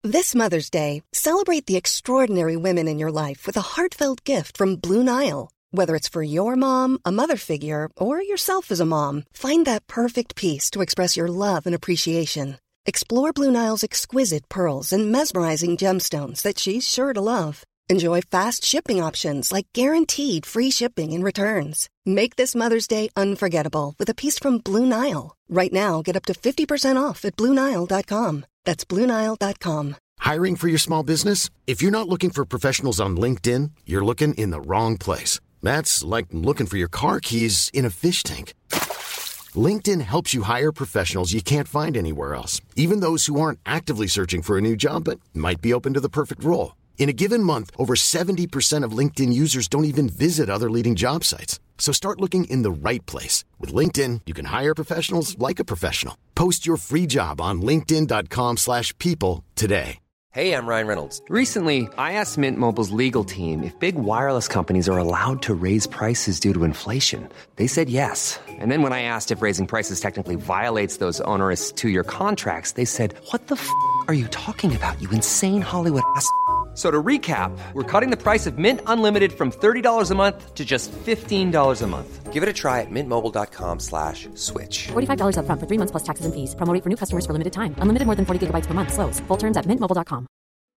This Mother's Day, celebrate the extraordinary women in your life with a heartfelt gift from Blue Nile. Whether it's for your mom, a mother figure, or yourself as a mom, find that perfect piece to express your love and appreciation. Explore Blue Nile's exquisite pearls and mesmerizing gemstones that she's sure to love. Enjoy fast shipping options like guaranteed free shipping and returns. Make this Mother's Day unforgettable with a piece from Blue Nile. Right now, get up to 50% off at BlueNile.com. That's BlueNile.com. Hiring for your small business? If you're not looking for professionals on LinkedIn, you're looking in the wrong place. That's like looking for your car keys in a fish tank. LinkedIn helps you hire professionals you can't find anywhere else, even those who aren't actively searching for a new job but might be open to the perfect role. In a given month, over 70% of LinkedIn users don't even visit other leading job sites. So start looking in the right place. With LinkedIn, you can hire professionals like a professional. Post your free job on linkedin.com/people today. Hey, I'm Ryan Reynolds. Recently, I asked Mint Mobile's legal team if big wireless companies are allowed to raise prices due to inflation. They said yes. And then when I asked if raising prices technically violates those onerous 2-year contracts, they said, "What the f*** are you talking about, you insane Hollywood ass?" So to recap, we're cutting the price of Mint Unlimited from $30 a month to just $15 a month. Give it a try at mintmobile.com/switch. $45 up front for 3 months plus taxes and fees. Promo rate for new customers for limited time. Unlimited more than 40 gigabytes per month. Slows full terms at mintmobile.com.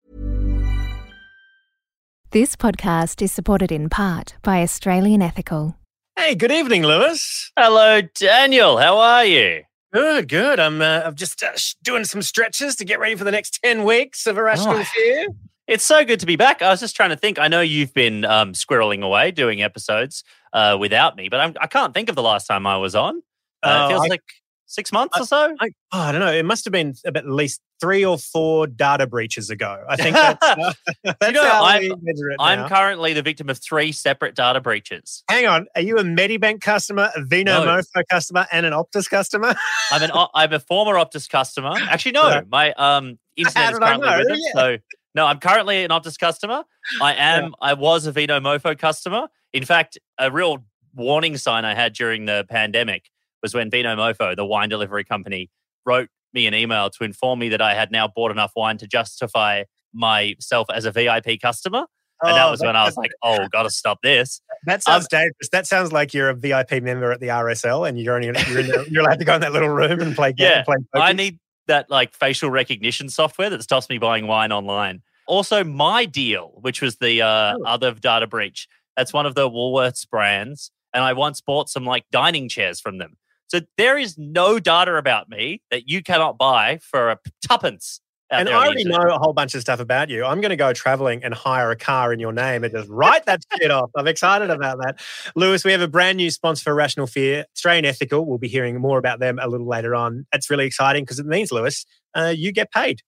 This podcast is supported in part by Australian Ethical. Hey, good evening, Lewis. Hello, Daniel. How are you? Good. I'm just doing some stretches to get ready for the next 10 weeks of Irrational Fear. It's so good to be back. I was just trying to think. I know you've been squirreling away doing episodes without me, but I can't think of the last time I was on. It feels like 6 months or so. I don't know. It must have been at least 3 or 4 data breaches ago. I think that's how we measure it now. I'm currently the victim of 3 separate data breaches. Hang on. Are you a Medibank customer, a Vino Mofo customer, and an Optus customer? I'm a former Optus customer. Actually, no. My internet is currently with it. So no, I'm currently an Optus customer. I was a Vino Mofo customer. In fact, a real warning sign I had during the pandemic was when Vino Mofo, the wine delivery company, wrote me an email to inform me that I had now bought enough wine to justify myself as a VIP customer. And that was when I was like, got to stop this. That sounds dangerous. That sounds like you're a VIP member at the RSL and you're allowed to go in that little room and play games. Yeah, I need that like facial recognition software that stops me buying wine online. Also, My Deal, which was the other data breach. That's one of the Woolworths brands. And I once bought some like dining chairs from them. So there is no data about me that you cannot buy for a tuppence. And I already know a whole bunch of stuff about you. I'm going to go traveling and hire a car in your name and just write that shit off. I'm excited about that. Lewis, we have a brand new sponsor for Rational Fear, Australian Ethical. We'll be hearing more about them a little later on. That's really exciting because it means, Lewis, you get paid.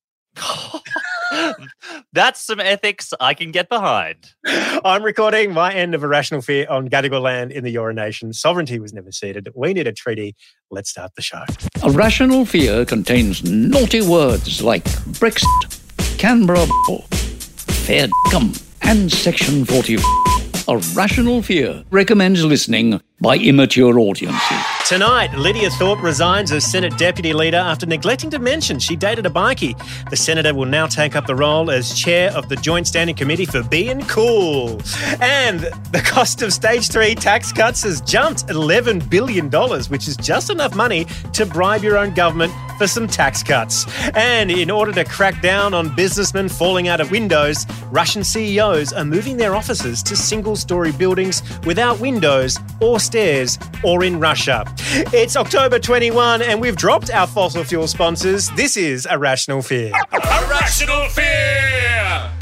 That's some ethics I can get behind. I'm recording my end of Irrational Fear on Gadigal land in the Eora Nation. Sovereignty was never ceded. We need a treaty. Let's start the show. Irrational Fear contains naughty words like Brexit, Canberra, fair d***um, and Section 40. Irrational Fear recommends listening by immature audiences. Tonight, Lydia Thorpe resigns as Senate Deputy Leader after neglecting to mention she dated a bikie. The Senator will now take up the role as Chair of the Joint Standing Committee for Being Cool. And the cost of Stage 3 tax cuts has jumped $11 billion, which is just enough money to bribe your own government for some tax cuts. And in order to crack down on businessmen falling out of windows, Russian CEOs are moving their offices to single-story buildings without windows or stairs, or in Russia. It's October 21 and we've dropped our fossil fuel sponsors. This is Irrational Fear. Irrational Fear!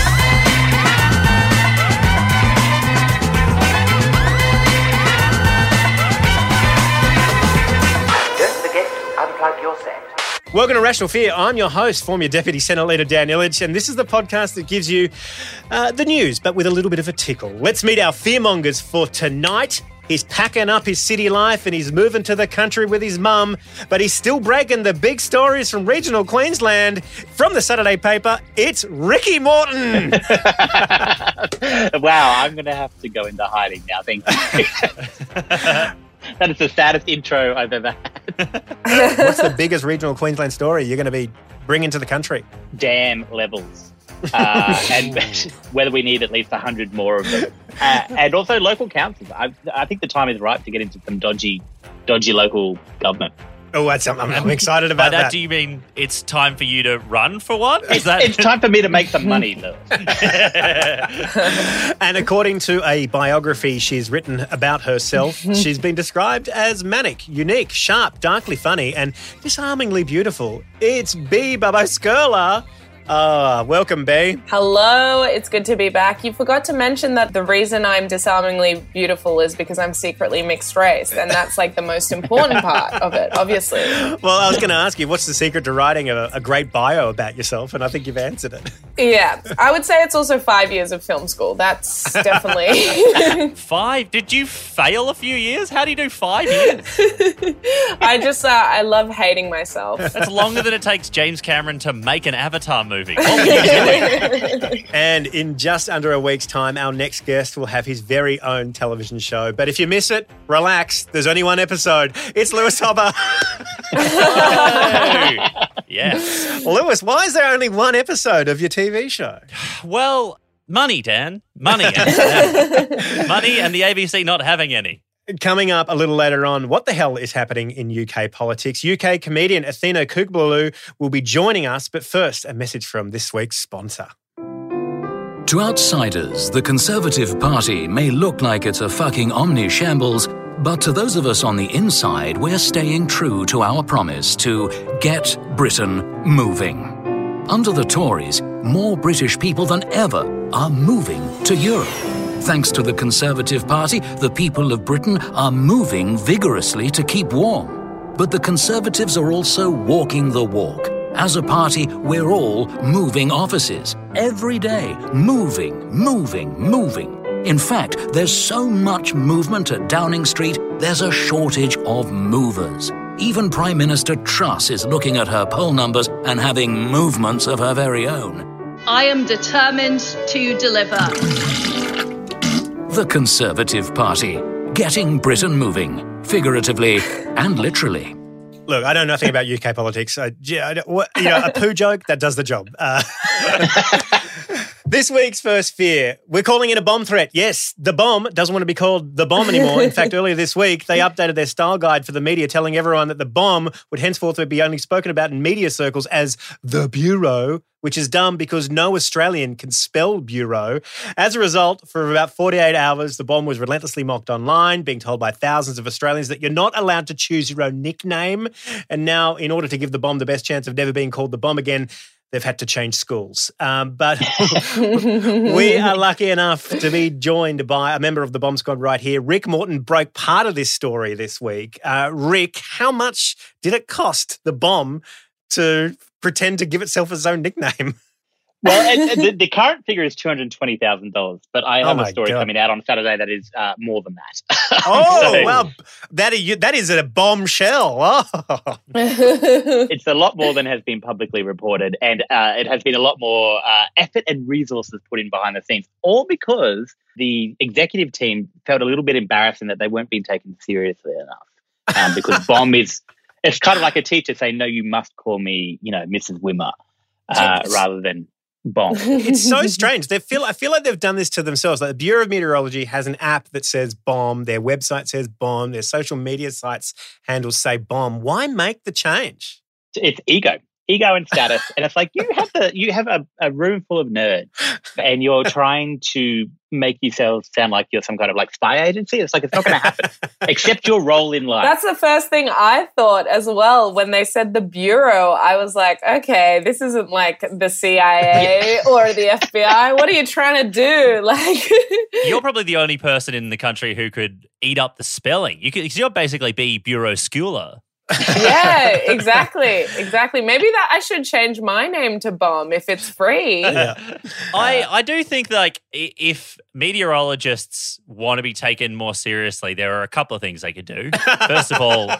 Don't forget to unplug your set. Welcome to Rational Fear. I'm your host, former Deputy Senate Leader Dan Ilic, and this is the podcast that gives you the news, but with a little bit of a tickle. Let's meet our fearmongers for tonight. He's packing up his city life and he's moving to the country with his mum, but he's still breaking the big stories from regional Queensland. From the Saturday paper, it's Ricky Morton. Wow, I'm going to have to go into hiding now. Thank you. That is the saddest intro I've ever had. What's the biggest regional Queensland story? You're going to be bring into the country? Dam levels. And whether we need at least 100 more of them. And also local councils. I think the time is right to get into some dodgy local government. Oh, I'm excited about that. Do you mean it's time for you to run for one? It's time for me to make some money, though. And according to a biography she's written about herself, she's been described as manic, unique, sharp, darkly funny, and disarmingly beautiful. It's B. Baboskurla. Welcome, B. Hello, it's good to be back. You forgot to mention that the reason I'm disarmingly beautiful is because I'm secretly mixed race, and that's like the most important part of it, obviously. Well, I was going to ask you, what's the secret to writing a great bio about yourself? And I think you've answered it. Yeah, I would say it's also 5 years of film school. That's definitely... 5? Did you fail a few years? How do you do 5 years? I love hating myself. That's longer than it takes James Cameron to make an Avatar movie. What were you doing? And in just under a week's time, our next guest will have his very own television show. But if you miss it, relax. There's only one episode. It's Lewis Hopper. Oh, yes. Lewis, why is there only one episode of your TV show? Well, money, Dan. Money. Money and the ABC not having any. Coming up a little later on, what the hell is happening in UK politics? UK comedian Athena Kugblou will be joining us, but first, a message from this week's sponsor. To outsiders, the Conservative Party may look like it's a fucking omni-shambles, but to those of us on the inside, we're staying true to our promise to get Britain moving. Under the Tories, more British people than ever are moving to Europe. Thanks to the Conservative Party, the people of Britain are moving vigorously to keep warm. But the Conservatives are also walking the walk. As a party, we're all moving offices. Every day, moving. In fact, there's so much movement at Downing Street, there's a shortage of movers. Even Prime Minister Truss is looking at her poll numbers and having movements of her very own. I am determined to deliver. The Conservative Party, getting Britain moving, figuratively and literally. Look, I know nothing about UK politics. A poo joke, that does the job. This week's first fear, we're calling it a bomb threat. Yes, the bomb doesn't want to be called the bomb anymore. In fact, earlier this week, they updated their style guide for the media, telling everyone that the bomb would henceforth be only spoken about in media circles as the Bureau, which is dumb because no Australian can spell bureau. As a result, for about 48 hours, the bomb was relentlessly mocked online, being told by thousands of Australians that you're not allowed to choose your own nickname. And now, in order to give the bomb the best chance of never being called the bomb again, they've had to change schools. But we are lucky enough to be joined by a member of the Bomb Squad right here. Rick Morton broke part of this story this week. Rick, how much did it cost the bomb to pretend to give itself its own nickname? Well, the current figure is $220,000, but I have a story coming out on Saturday that is more than that. Oh, wow. That is a bombshell. Oh. It's a lot more than has been publicly reported, and it has been a lot more effort and resources put in behind the scenes, all because the executive team felt a little bit embarrassed in that they weren't being taken seriously enough. Because bomb it's kind of like a teacher saying, no, you must call me, Mrs. Wimmer, rather than bomb. It's so strange. I feel like they've done this to themselves. Like the Bureau of Meteorology has an app that says bomb. Their website says bomb. Their social media sites handles say bomb. Why make the change? It's ego and status. And it's like you have a room full of nerds and you're trying to make yourself sound like you're some kind of like spy agency. It's like it's not going to happen. Accept your role in life. That's the first thing I thought as well. When they said the Bureau, I was like, okay, this isn't like the CIA or the FBI. What are you trying to do? Like, you're probably the only person in the country who could eat up the spelling. You're basically be Bureau Schooler. Yeah, exactly. Maybe that I should change my name to Bomb if it's free. Yeah. I do think like if meteorologists want to be taken more seriously, there are a couple of things they could do. First of all,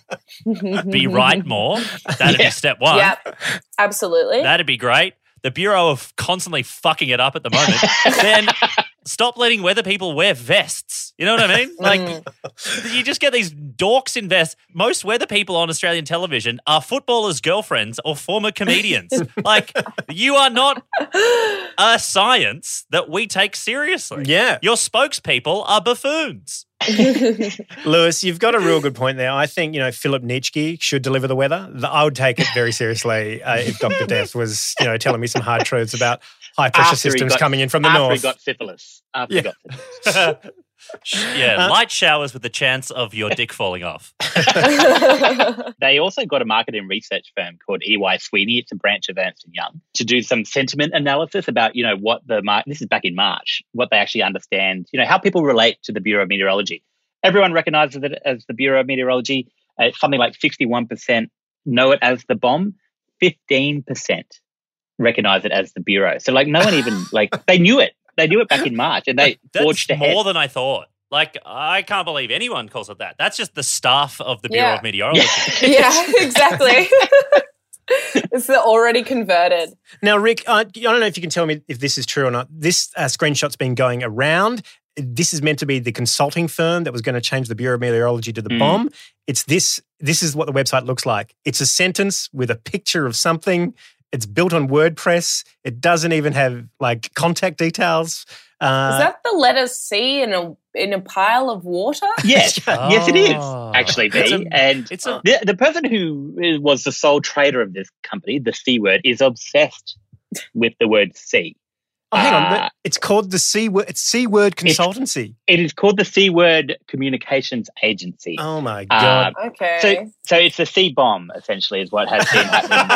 be right more. That'd be step one. Yep, absolutely. That'd be great. The Bureau of constantly fucking it up at the moment. Then stop letting weather people wear vests. You know what I mean? Like, you just get these dorks in vests. Most weather people on Australian television are footballers' girlfriends or former comedians. Like, you are not a science that we take seriously. Yeah. Your spokespeople are buffoons. Lewis, you've got a real good point there. I think, Philip Nitschke should deliver the weather. I would take it very seriously if Dr. Death was, telling me some hard truths about high-pressure systems coming in from the north. After he got syphilis. Light showers with the chance of your dick falling off. They also got a market and research firm called EY Sweeney. It's a branch of Ernst & Young to do some sentiment analysis about, what this is back in March, what they actually understand, how people relate to the Bureau of Meteorology. Everyone recognizes it as the Bureau of Meteorology. Something like 61% know it as the bomb. 15% recognize it as the Bureau. So no one even they knew it. They knew it back in March and they forged ahead. That's more than I thought. I can't believe anyone calls it that. That's just the staff of the Bureau of Meteorology. Yeah, exactly. It's already converted. Now, Rick, I don't know if you can tell me if this is true or not. This screenshot's been going around. This is meant to be the consulting firm that was going to change the Bureau of Meteorology to the bomb. It's this. This is what the website looks like. It's a sentence with a picture of something. It's built on WordPress. It doesn't even have contact details. Is that the letter C in a pile of water? Yes, yes, it is actually. The person who was the sole trader of this company, the C Word, is obsessed with the word C. Oh, hang on. It's called the C Word. It's C Word Consultancy. It is called the C Word Communications Agency. Oh my God. Okay. So it's the C bomb essentially is what has been happening.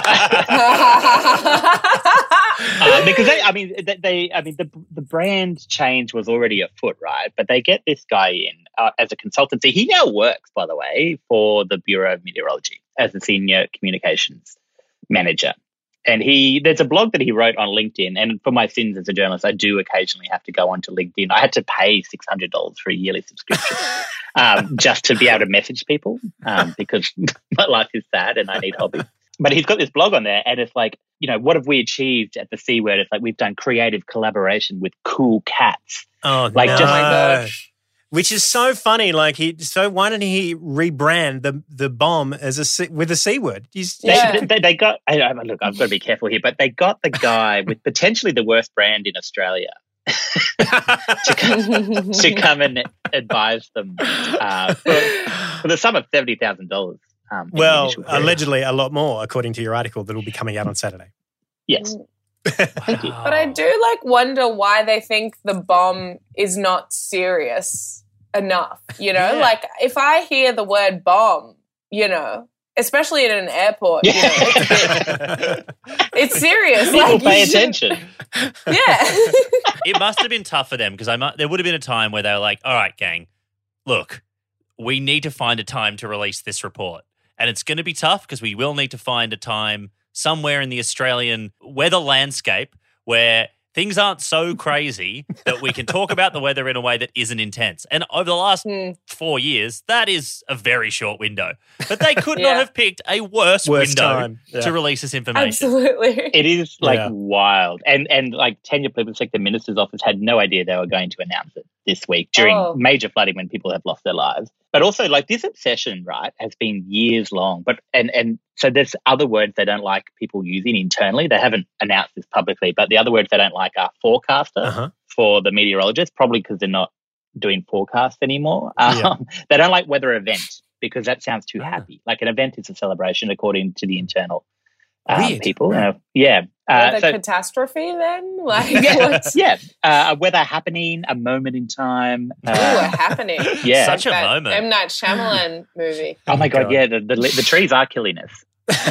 Because the brand change was already afoot, right? But they get this guy in as a consultancy. He now works, by the way, for the Bureau of Meteorology as the senior communications manager. And there's a blog that he wrote on LinkedIn. And for my sins as a journalist, I do occasionally have to go onto LinkedIn. I had to pay $600 for a yearly subscription just to be able to message people because my life is sad and I need hobbies. But he's got this blog on there and it's what have we achieved at the C Word? It's we've done creative collaboration with cool cats. Oh, no. Oh my gosh. Which is so funny. Why didn't he rebrand the bomb with a C word? They got. Look, I've got to be careful here, but they got the guy with potentially the worst brand in Australia to come and advise them for the sum of $70,000. Allegedly a lot more, according to your article that will be coming out on Saturday. Yes. Thank you. But I do wonder why they think the bomb is not serious enough, if I hear the word bomb, especially in an airport, it's serious. People pay attention. Yeah. It must have been tough for them because there would have been a time where they were like, all right, gang, look, we need to find a time to release this report. And it's going to be tough because we will need to find a time somewhere in the Australian weather landscape where things aren't so crazy that we can talk about the weather in a way that isn't intense. And over the last 4 years, that is a very short window. But they could not have picked a worse window to release this information. Absolutely. It is wild. And tenure Public Sector Minister's office had no idea they were going to announce it this week during major flooding when people have lost their lives. But also this obsession, right, has been years long. But and so there's other words they don't like people using internally. They haven't announced this publicly, but the other words they don't like are forecaster for the meteorologists, probably because they're not doing forecast anymore. They don't like weather event because that sounds too happy. An event is a celebration according to the internal people. Weather catastrophe then? A weather happening, a moment in time. A happening. Yeah. Such a moment. M. Night Shyamalan movie. Oh my God, yeah. The trees are killing us.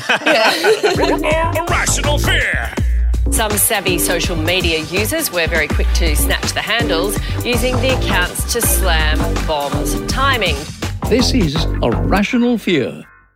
Irrational fear. Some savvy social media users were very quick to snatch the handles using the accounts to slam bombs' timing. This is Irrational Fear.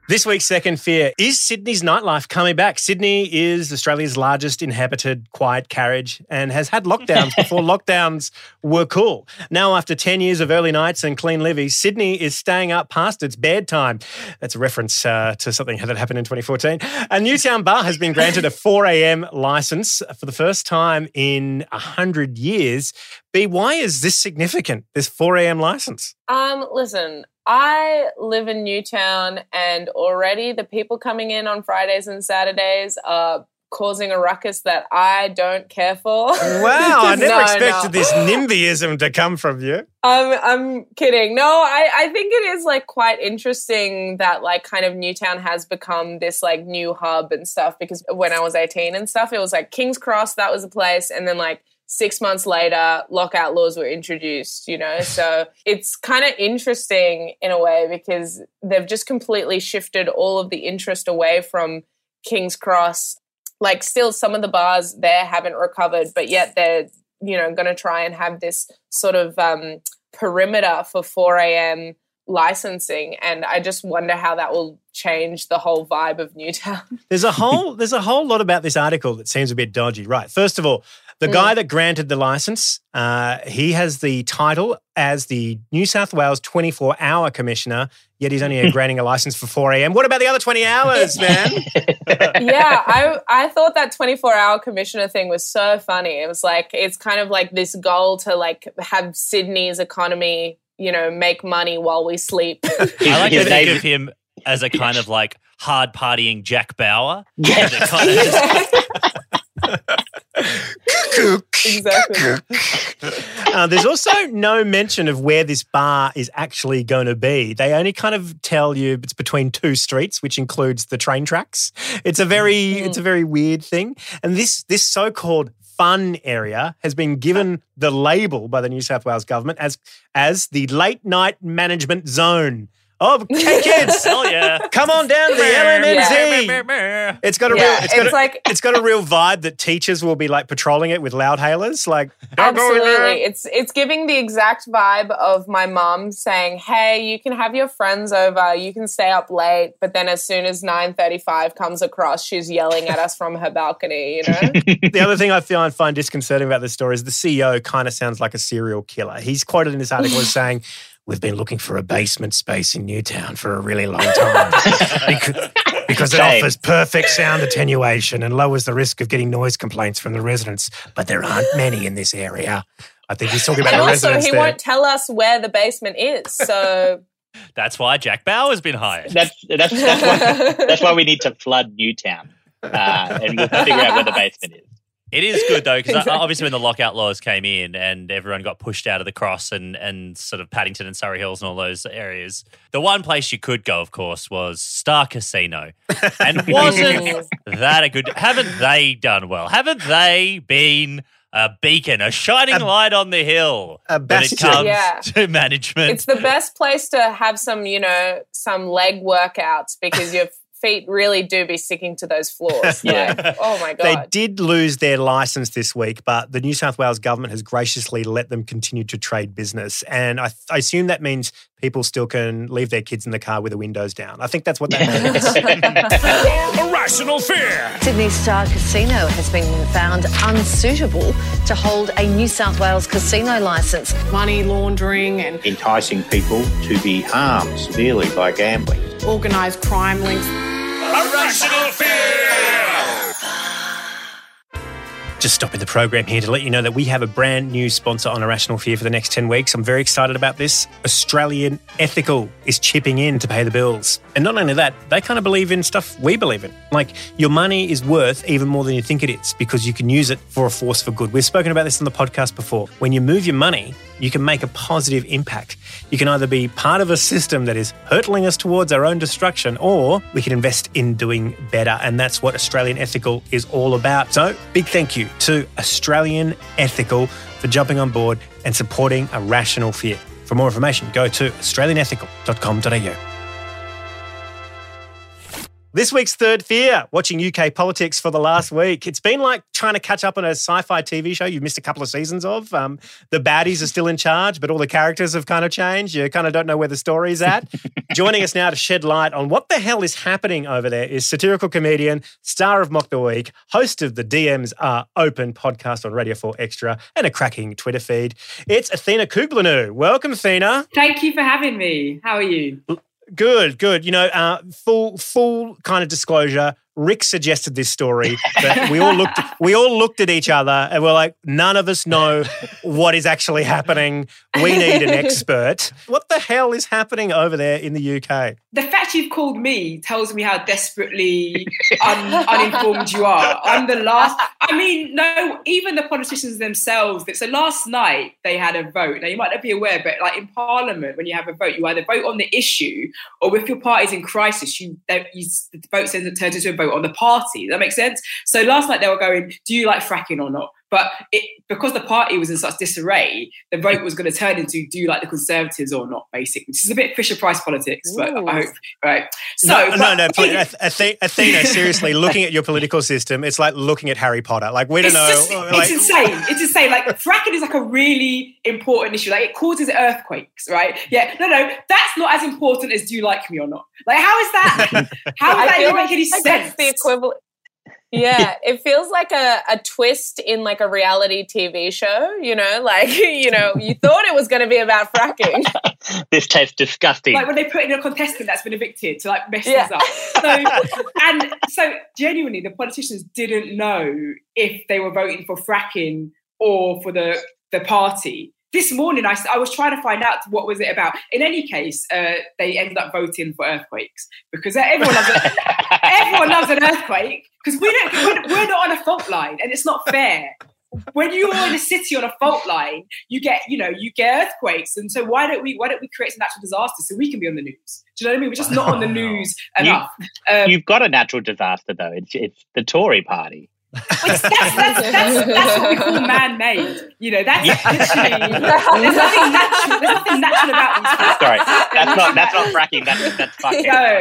This week's second fear is Sydney's nightlife coming back. Sydney is Australia's largest inhabited quiet carriage and has had lockdowns before lockdowns were cool. Now, after 10 years of early nights and clean living, Sydney is staying up past its bedtime. That's a reference to something that happened in 2014. A Newtown bar has been granted a 4 a.m. licence for the first time in 100 years. B, why is this significant, this 4 a.m. licence? Listen, I live in Newtown and already the people coming in on Fridays and Saturdays are causing a ruckus that I don't care for. Wow, I never expected this NIMBYism to come from you. I'm kidding. No, I think it is like quite interesting that like kind of Newtown has become this like new hub and stuff, because when I was 18 and stuff, it was like King's Cross, that was a place, and then like 6 months later, lockout laws were introduced, you know? So it's kind of interesting in a way because they've just completely shifted all of the interest away from King's Cross. Like still some of the bars there haven't recovered, but yet they're, you know, going to try and have this sort of perimeter for 4 a.m. licensing. And I just wonder how that will change the whole vibe of Newtown. There's a whole lot about this article that seems a bit dodgy. Right. First of all, the guy that granted the licence, he has the title as the New South Wales 24-hour commissioner, yet he's only granting a licence for 4 a.m. What about the other 20 hours, man? Yeah, I thought that 24-hour commissioner thing was so funny. It was like, it's kind of like this goal to like have Sydney's economy, you know, make money while we sleep. I like to think of him as a kind of like hard partying Jack Bauer. Yeah. Exactly. There's also no mention of where this bar is actually going to be. They only kind of tell you it's between two streets, which includes the train tracks. It's a very weird thing. And this so-called fun area has been given the label by the New South Wales government as the late night management zone. Oh, hey kids! Hell yeah! Come on down to the LMNZ. Yeah. It's got a real vibe that teachers will be like patrolling it with loudhailers. Like, absolutely, it's giving the exact vibe of my mom saying, "Hey, you can have your friends over, you can stay up late," but then as soon as 9:35 comes across, she's yelling at us from her balcony. You know. The other thing I find disconcerting about this story is the CEO kind of sounds like a serial killer. He's quoted in this article as saying, "We've been looking for a basement space in Newtown for a really long time because it offers perfect sound attenuation and lowers the risk of getting noise complaints from the residents. But there aren't many in this area." I think he's talking about the residents And also, he won't tell us where the basement is, so... That's why Jack Bauer's been hired. That's why we need to flood Newtown and we'll figure out where the basement is. It is good, though, because obviously when the lockout laws came in and everyone got pushed out of the Cross and sort of Paddington and Surrey Hills and all those areas, the one place you could go, of course, was Star Casino. And wasn't that a good... Haven't they done well? Haven't they been a beacon, a shining light on the hill when it comes to management? It's the best place to have some, you know, some leg workouts because you're... feet really do be sticking to those floors. Yeah. Like, oh my God. They did lose their licence this week, but the New South Wales government has graciously let them continue to trade business. And I assume that means people still can leave their kids in the car with the windows down. I think that's what that means. Irrational fear. Sydney Star Casino has been found unsuitable to hold a New South Wales casino licence. Money laundering and enticing people to be harmed severely by gambling. Organised crime links. Irrational fear. Just stopping the program here to let you know that we have a brand new sponsor on Irrational Fear for the next 10 weeks. I'm very excited about this. Australian Ethical is chipping in to pay the bills. And not only that, they kind of believe in stuff we believe in. Like, your money is worth even more than you think it is because you can use it for a force for good. We've spoken about this on the podcast before. When you move your money, you can make a positive impact. You can either be part of a system that is hurtling us towards our own destruction, or we can invest in doing better. And that's what Australian Ethical is all about. So, big thank you to Australian Ethical for jumping on board and supporting Irrational Fear. For more information, go to australianethical.com.au. This week's Third Fear, watching UK politics for the last week. It's been like trying to catch up on a sci-fi TV show you've missed a couple of seasons of. The baddies are still in charge, but all the characters have kind of changed. You kind of don't know where the story's at. Joining us now to shed light on what the hell is happening over there is satirical comedian, star of Mock the Week, host of the DMs Are Open podcast on Radio 4 Extra, and a cracking Twitter feed. It's Athena Kugblanu. Welcome, Athena. Thank you for having me. How are you? Good. You know, full kind of disclosure. Rick suggested this story, but we all looked at each other and we're like, none of us know what is actually happening. We need an expert. What the hell is happening over there in the UK? The fact you've called me tells me how desperately uninformed you are. I'm the last. I mean, no, even the politicians themselves. So last night they had a vote. Now you might not be aware, but like in Parliament, when you have a vote, you either vote on the issue, or if your party's in crisis, the vote turns into a vote on the party. Does that make sense? So last night they were going, do you like fracking or not? But because the party was in such disarray, the vote was going to turn into, do you like the Conservatives or not, basically. Which is a bit Fisher-Price politics, but I hope, right? So, no, please, Athena, seriously, looking at your political system, it's like looking at Harry Potter. Like, we don't know. It's insane. It's insane. Like, fracking is like a really important issue. Like, it causes earthquakes, right? Yeah, no, that's not as important as do you like me or not. Like, how is that? How does that even make any sense? That's the equivalent. Yeah, it feels like a twist in like a reality TV show, you know, like, you know, you thought it was going to be about fracking. This tastes disgusting. Like when they put in a contestant that's been evicted to like mess things up. So genuinely the politicians didn't know if they were voting for fracking or for the party. This morning, I was trying to find out what was it about. In any case, they ended up voting for earthquakes because everyone loves an earthquake because we're not on a fault line and it's not fair. When you're in a city on a fault line, you get earthquakes, and so why don't we create some natural disasters so we can be on the news? Do you know what I mean? We're just not on the news enough. You've got a natural disaster though. It's the Tory party. That's what we call man-made. You know, that's literally there's nothing natural about these. Sorry, that's not fracking. That's fucking.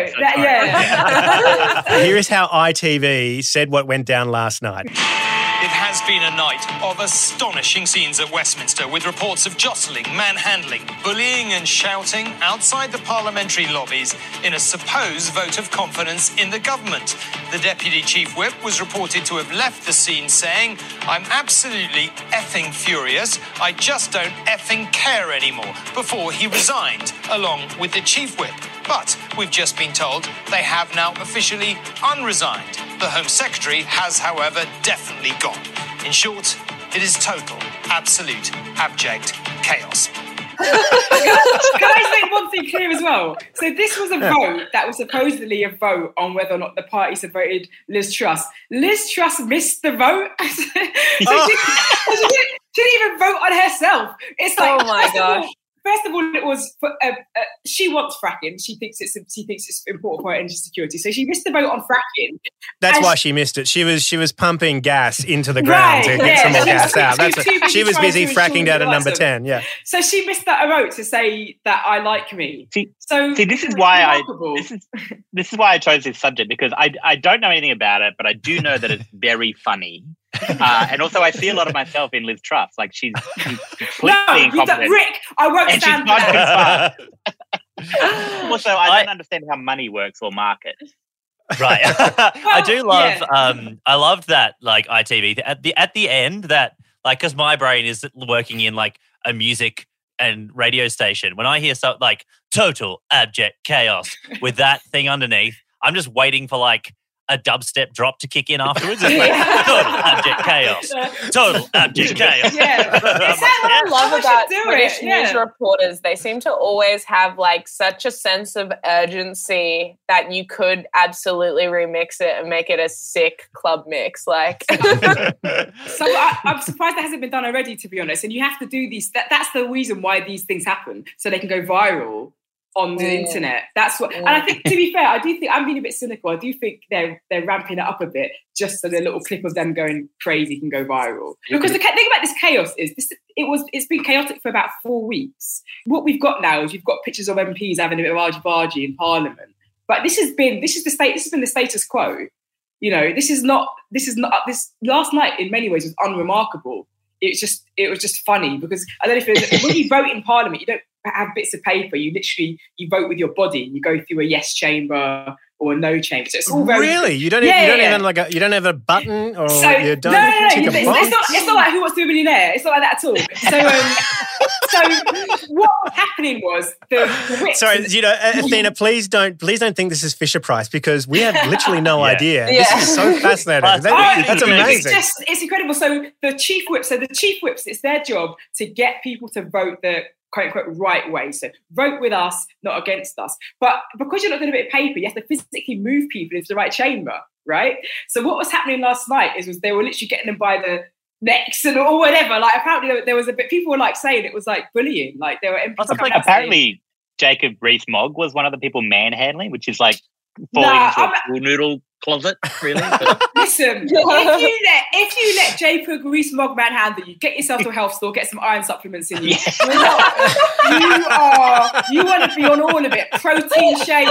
Yeah. Here is how ITV said what went down last night. It has been a night of astonishing scenes at Westminster, with reports of jostling, manhandling, bullying and shouting outside the parliamentary lobbies in a supposed vote of confidence in the government. The Deputy Chief Whip was reported to have left the scene saying, "I'm absolutely effing furious, I just don't effing care anymore," before he resigned, along with the Chief Whip. But we've just been told they have now officially unresigned. The Home Secretary has, however, definitely gone. In short, it is total, absolute, abject chaos. Can I just make one thing clear as well? So this was a vote that was supposedly a vote on whether or not the party supported Liz Truss. Liz Truss missed the vote. She didn't even vote on herself. It's like, oh my gosh. First of all, it was she wants fracking. She thinks it's important for her energy security. So she missed the vote on fracking. That's why she missed it. She was pumping gas into the ground to get some more gas out. She was busy fracking down at number 10. Yeah. So she missed that vote to say that I like me. See, this is why this is why I chose this subject, because I don't know anything about it, but I do know that it's very funny. And also, I see a lot of myself in Liz Truss. Like, she's completely incompetent. Rick, I won't stand for that. Also, I don't understand how money works or markets. Right. I do love. Yeah. I loved that, like, ITV at the end, that, like, because my brain is working in like a music and radio station. When I hear something like total abject chaos with that thing underneath, I'm just waiting for like a dubstep drop to kick in afterwards. It's like, total abject chaos. Total abject chaos. Yeah. It's what I love about British news reporters. They seem to always have like such a sense of urgency that you could absolutely remix it and make it a sick club mix. Like, so I'm surprised that hasn't been done already, to be honest. And you have to do these. That's the reason why these things happen, so they can go viral on the internet. That's what, and I think, to be fair, I do think I'm being a bit cynical. I do think they're ramping it up a bit just so the little clip of them going crazy can go viral. Because the thing about this chaos is it's been chaotic for about 4 weeks. What we've got now is you've got pictures of MPs having a bit of argy-bargy in Parliament, But this has been the status quo. You know, this last night in many ways was unremarkable. It was just funny because I don't know if when you vote in Parliament, you don't have bits of paper. You vote with your body. You go through a yes chamber or a no chamber. So it's all very really. You don't have a button or you don't no. tick a box? It's not like Who Wants to Be a Millionaire. It's not like that at all. So what was happening was the whips. Sorry, Athena, please don't think this is Fisher Price because we have literally no idea. Yeah. This is so fascinating. That's amazing. It's incredible. So the chief whips, it's their job to get people to vote the quote unquote right way. So vote with us, not against us. But because you're not doing a bit of paper, you have to physically move people into the right chamber, right? So what was happening last night was they were literally getting them by the necks or whatever. Like apparently there was a bit. People were like saying it was like bullying. Like there were MPs coming out apparently Jacob Rees-Mogg was one of the people manhandling, which is like falling into a pool noodle closet, really. Listen, if you let Jacob Rees-Mogg manhandle you, get yourself to a health store, get some iron supplements in you. You want to be on all of it. Protein shakes.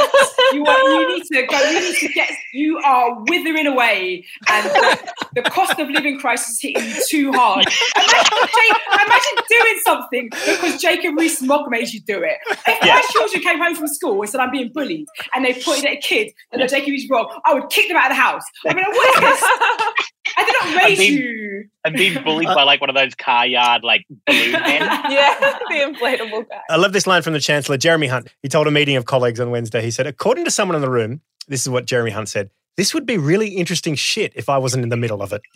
You are withering away, and the cost of living crisis is hitting you too hard. Imagine doing something because Jacob Rees-Mogg made you do it. If my children came home from school and said I'm being bullied, and they pointed at a kid and Jacob Rees-Mogg, I would kick them out of the house. I mean, what is this? I did not raise you. I'm being bullied by like one of those car yard like balloon men. Yeah, the inflatable guy. I love this line from the Chancellor, Jeremy Hunt. He told a meeting of colleagues on Wednesday, he said, according to someone in the room, this is what Jeremy Hunt said, this would be really interesting shit if I wasn't in the middle of it.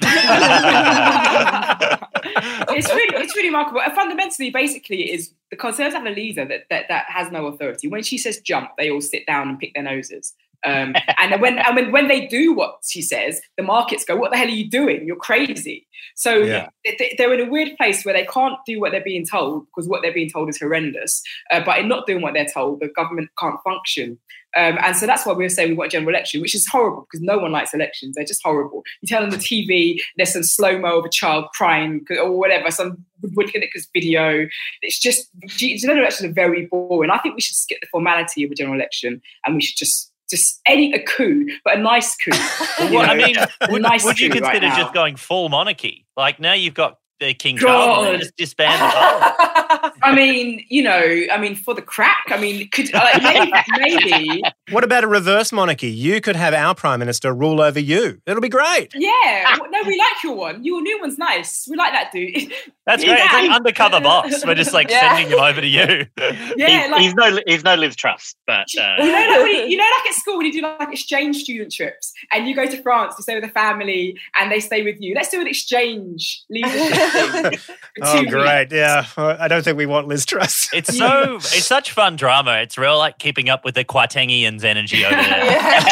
It's really remarkable. And fundamentally, basically, it is the Conservatives have a leader that has no authority. When she says jump, they all sit down and pick their noses. And when they do what she says, the markets go, what the hell are you doing? You're crazy. So they're in a weird place where they can't do what they're being told because what they're being told is horrendous. But in not doing what they're told, the government can't function. And so that's why we're saying we want a general election, which is horrible because no one likes elections. They're just horrible. You tell them the TV, there's some slow-mo of a child crying or whatever, some Woodnicker's video. It's just, general elections are very boring. I think we should skip the formality of a general election and we should just a coup, but a nice coup. Would you consider just going full monarchy? Like now you've got the King Charles and just disband the whole. I mean, for the crack. I mean, maybe. What about a reverse monarchy? You could have our Prime Minister rule over you. It'll be great. Yeah. No, we like your one. Your new one's nice. We like that dude. That's great. It's like undercover boss. We're just like sending him over to you. Yeah, he's no Liz Truss, but like at school when you do like exchange student trips and you go to France to stay with a family and they stay with you. Let's do an exchange leadership thing. Oh, great! Yeah, I don't think we want Liz Truss. It's such fun drama. It's real like keeping up with the Quatengians energy over there.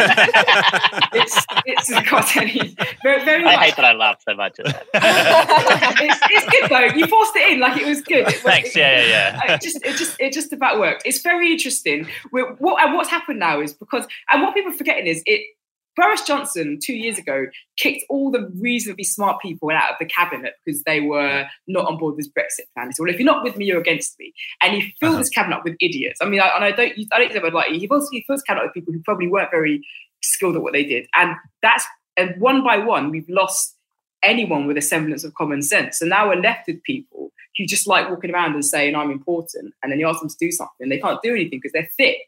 It's Quatengians. Very, very I hate that I laughed so much at that. It's good though. You forced it in, like it was good. Thanks. It just about worked. It's very interesting. What's happened now is and what people are forgetting is Boris Johnson 2 years ago kicked all the reasonably smart people out of the cabinet because they were not on board with this Brexit plan. So, well, if you're not with me, you're against me. And he filled his cabinet up with idiots. I mean, I don't use the word like he filled his cabinet up with people who probably weren't very skilled at what they did. And one by one, we've lost anyone with a semblance of common sense. So now we're left with people who just like walking around and saying, I'm important. And then you ask them to do something and they can't do anything because they're thick.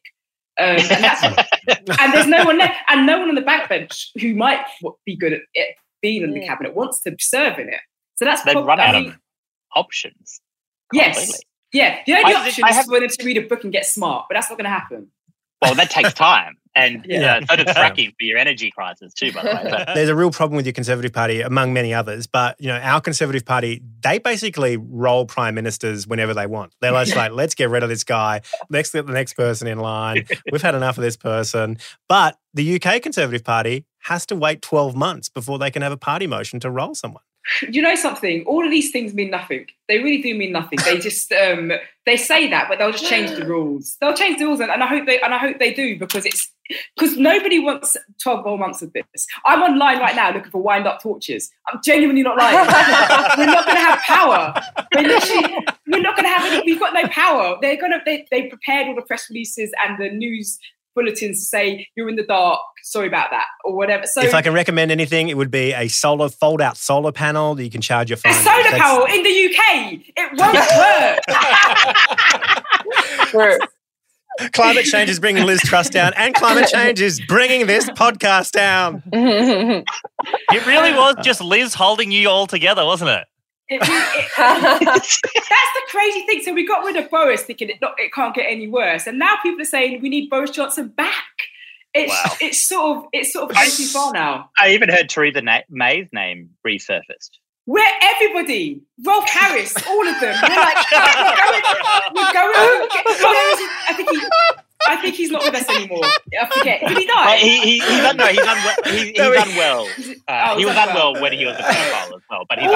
And there's no one left, and no one on the backbench who might be good at it being in the cabinet wants to serve in it. So they've run out of options. Yes, yeah. The only option is for them to read a book and get smart, but that's not going to happen. Well, that takes time. And so does fracking for your energy crisis too, by the way. There's a real problem with your Conservative Party, among many others. But, our Conservative Party, they basically roll Prime Ministers whenever they want. They're just like, let's get rid of this guy. Let's get the next person in line. We've had enough of this person. But the UK Conservative Party has to wait 12 months before they can have a party motion to roll someone. You know something? All of these things mean nothing. They really do mean nothing. They just they say that, but they'll just change the rules. They'll change the rules, and I hope they do because nobody wants 12 more months of this. I'm online right now looking for wind-up torches. I'm genuinely not lying. We're not going to have power. We're not going to have any. We've got no power. They prepared all the press releases and the news bulletins to say you're in the dark, sorry about that, or whatever. So if I can recommend anything, it would be a fold-out solar panel that you can charge your phone. A solar panel in the UK, it won't work. Climate change is bringing Liz Truss down, and climate change is bringing this podcast down. It really was just Liz holding you all together, wasn't it? That's the crazy thing. So we got rid of Boris thinking it can't get any worse, and now people are saying we need Boris Johnson back. It's sort of going too far now. I even heard Theresa May's name resurfaced. We're everybody, Rolf Harris, all of them. We're like, we're going. I think he's not with us anymore. I forget. Did he die? He's unwell. He was unwell when he was a pedophile as well. But he's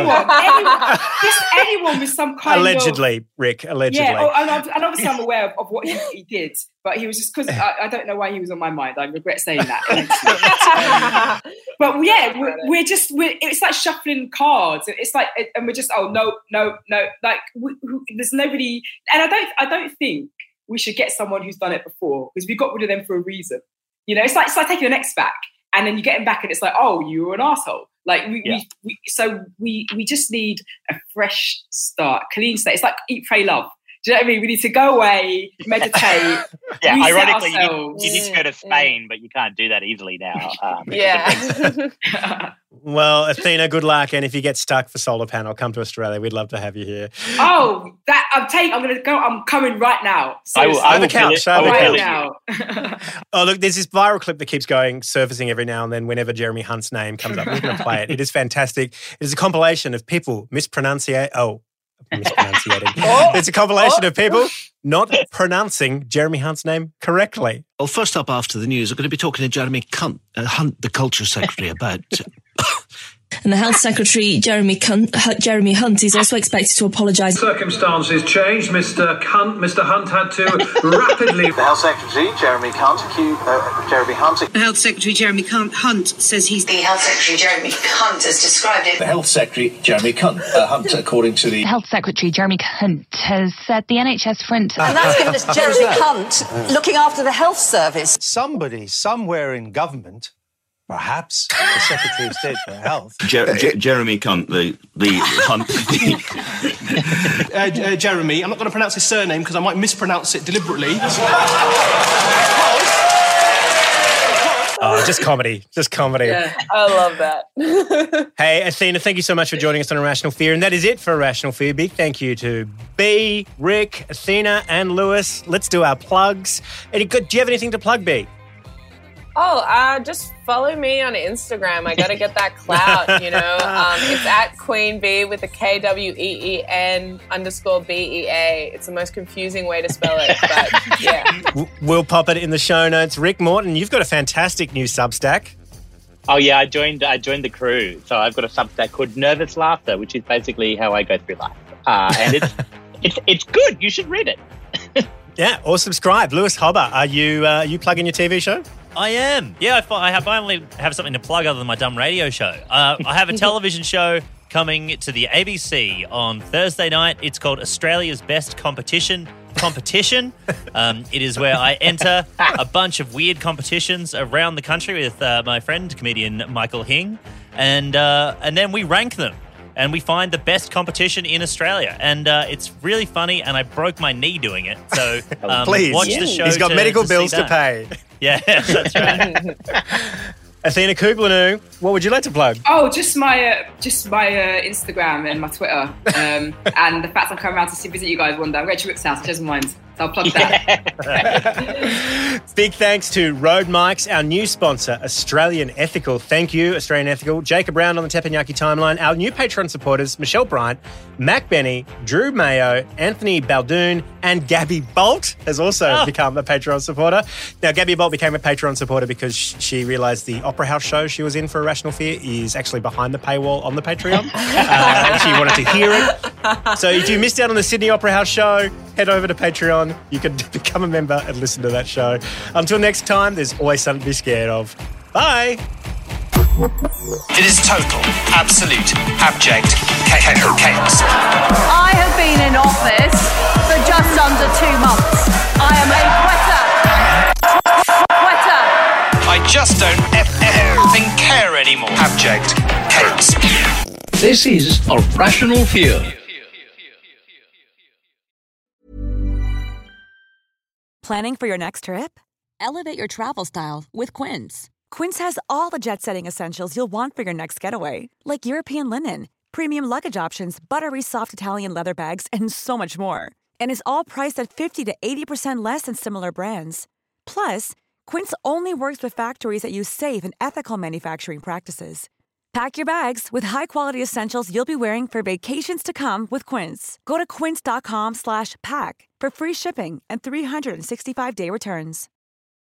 anyone with some kind allegedly, Rick. Allegedly. Yeah, and obviously I'm aware of what he did, but he was just because I don't know why he was on my mind. I regret saying that. But yeah, it's like shuffling cards. It's like, and we're just no. Like there's nobody, and I don't think we should get someone who's done it before, because we got rid of them for a reason. You know, it's like taking an ex back, and then you get him back, and it's like, oh, you were an arsehole. Like we just need a fresh start, clean slate. It's like eat, pray, love. Do you know what I mean? We need to go away, meditate. Yeah, ironically, you need to go to Spain, but you can't do that easily now. Well, Athena, good luck. And if you get stuck for solar panel, come to Australia. We'd love to have you here. Oh, I'm going to go. I'm coming right now. I will couch. Right now. Oh, look, there's this viral clip that keeps surfacing every now and then whenever Jeremy Hunt's name comes up. We're going to play it. It is fantastic. It is a compilation of people mispronouncing. It's a compilation of people not pronouncing Jeremy Hunt's name correctly. Well, first up after the news, we're going to be talking to Jeremy Hunt, the Culture Secretary, about... And the Health Secretary, Jeremy Hunt, is also expected to apologise. Circumstances changed. Mr. Hunt had to rapidly... The Health Secretary, Jeremy Hunt. The Health Secretary, Jeremy Hunt, says he's... The Health Secretary, Jeremy Hunt, has described it. The Health Secretary, Jeremy Hunt, according to the... The Health Secretary, Jeremy Hunt, has said the NHS front... And that's given us Jeremy Hunt looking after the health service. Somebody, somewhere in government... Perhaps the Secretary of State for Health. Jeremy Hunt, the Hunt. Jeremy, I'm not going to pronounce his surname because I might mispronounce it deliberately. Oh, just comedy. Yeah, I love that. Hey, Athena, thank you so much for joining us on Irrational Fear. And that is it for Irrational Fear. Big thank you to B, Rick, Athena, and Lewis. Let's do our plugs. Do you have anything to plug, B? Oh, just follow me on Instagram. I got to get that clout, you know. It's at Queen Bee with a KWEEN_BEA. It's the most confusing way to spell it, but yeah. We'll pop it in the show notes. Rick Morton, you've got a fantastic new Substack. Oh yeah, I joined the crew. So I've got a Substack called Nervous Laughter, which is basically how I go through life. And it's good. You should read it. Yeah, or subscribe. Lewis Hobber, are you plugging your TV show? I am. Yeah, I finally have something to plug other than my dumb radio show. I have a television show coming to the ABC on Thursday night. It's called Australia's Best Competition. It is where I enter a bunch of weird competitions around the country with my friend, comedian Michael Hing, and then we rank them. And we find the best competition in Australia. And it's really funny, and I broke my knee doing it. So please, watch the show. He's got medical bills to pay. Yeah, that's right. Athena Kugblanu, what would you like to plug? Oh, just my Instagram and my Twitter. And the fact I'm coming around to visit you guys one day. I'm going to Rick's house, just mind. So I'll plug that. Big thanks to Rode Mics, our new sponsor, Australian Ethical. Thank you, Australian Ethical. Jacob Brown on the Teppanyaki timeline. Our new Patreon supporters, Michelle Bryant, Mac Benny, Drew Mayo, Anthony Baldoon, and Gabby Bolt has also become a Patreon supporter. Now, Gabby Bolt became a Patreon supporter because she realised the Opera House show she was in for Irrational Fear is actually behind the paywall on the Patreon. And she wanted to hear it. So if you missed out on the Sydney Opera House show, head over to Patreon. You can become a member and listen to that show. Until next time, there's always something to be scared of. Bye. It is total, absolute, abject chaos. I have been in office for just under 2 months. I am a quitter. hoax. This is A Rational Fear. Planning for your next trip? Elevate your travel style with Quince. Quince has all the jet-setting essentials you'll want for your next getaway, like European linen, premium luggage options, buttery soft Italian leather bags, and so much more. And is all priced at 50 to 80% less than similar brands. Plus, Quince only works with factories that use safe and ethical manufacturing practices. Pack your bags with high-quality essentials you'll be wearing for vacations to come with Quince. Go to quince.com/pack for free shipping and 365-day returns.